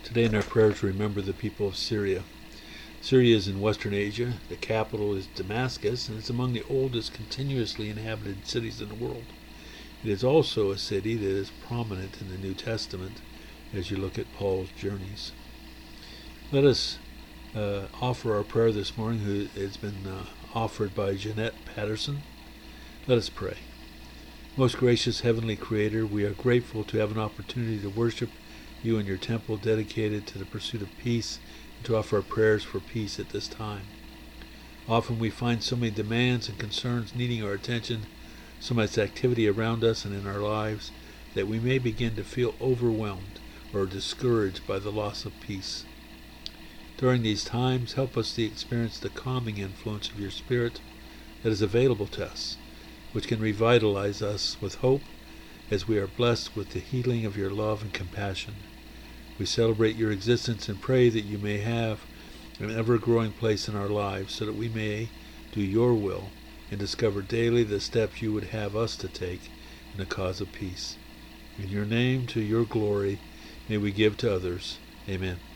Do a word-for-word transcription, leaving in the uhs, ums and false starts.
Today in our prayers, remember the people of Syria. Syria is in Western Asia. The capital is Damascus, and it's among the oldest continuously inhabited cities in the world. It is also a city that is prominent in the New Testament as you look at Paul's journeys. Let us uh, offer our prayer this morning, who has been uh, offered by Jeanette Patterson. Let us pray. Most gracious Heavenly Creator, we are grateful to have an opportunity to worship you in your temple dedicated to the pursuit of peace, and to offer our prayers for peace at this time. Often we find so many demands and concerns needing our attention, so much activity around us and in our lives, that we may begin to feel overwhelmed or discouraged by the loss of peace. During these times, help us to experience the calming influence of your Spirit that is available to us, which can revitalize us with hope as we are blessed with the healing of your love and compassion. We celebrate your existence and pray that you may have an ever-growing place in our lives so that we may do your will and discover daily the steps you would have us to take in the cause of peace. In your name, to your glory, may we give to others. Amen.